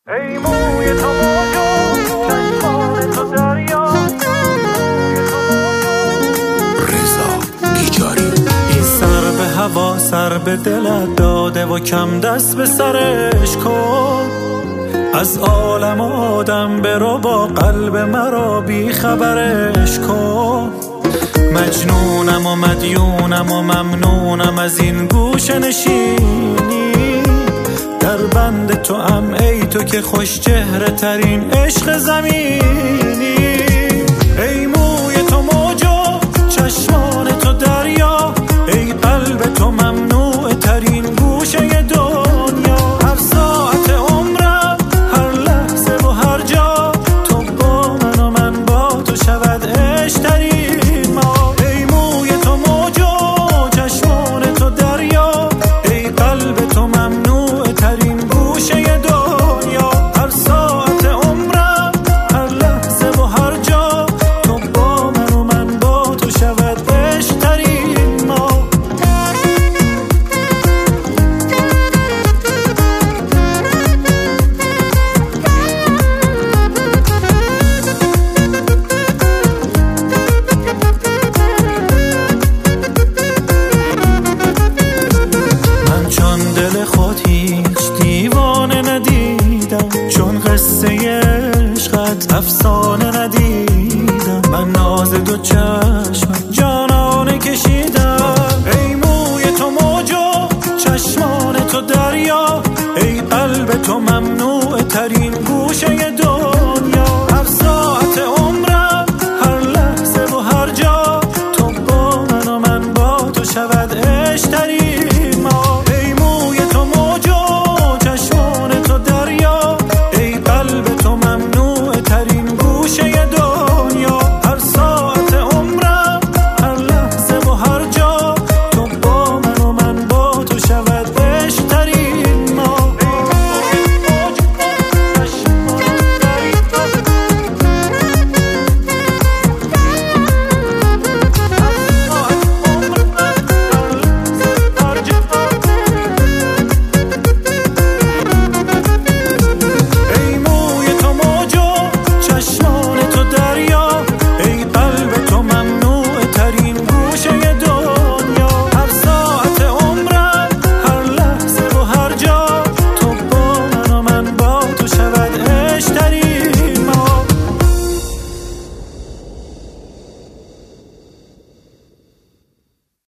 ای موی تو موجو چشمان تو دریا رضا ایجاری. این سر به هوا سر به دلت داده و کم دست به سرش کن. از عالم آدم برو با قلب مرا بی خبرش کن. مجنونم و مدیونم و ممنونم از این گوشه نشینی. در بند تو ام ای تو که خوش چهره ترین عشق زمینی. ای موی تو موجو چشمان تو دریا، ای قلب تو ممنوع ترین گوشه دنیا. هر ساعت عمرم هر لحظه و هر جا تو با من و من با تو شود عشق ترین ما. ای موی تو موجو چشمان تو دریا، ای قلب تو ممنوع ترین گوشه دنیا. هر ساعت عمرم هر لحظه و هر جا تو با من و من با تو شود عشق ترین ما. من چون دل خود هیچ دیوانه ندیدم، چون قصه عشقت افسانه ندیدم. من ناز دو چشم جانانه کشیدم. ای موی تو موجو چشمان تو دریا، ای قلب تو ممنوع ترین گوشه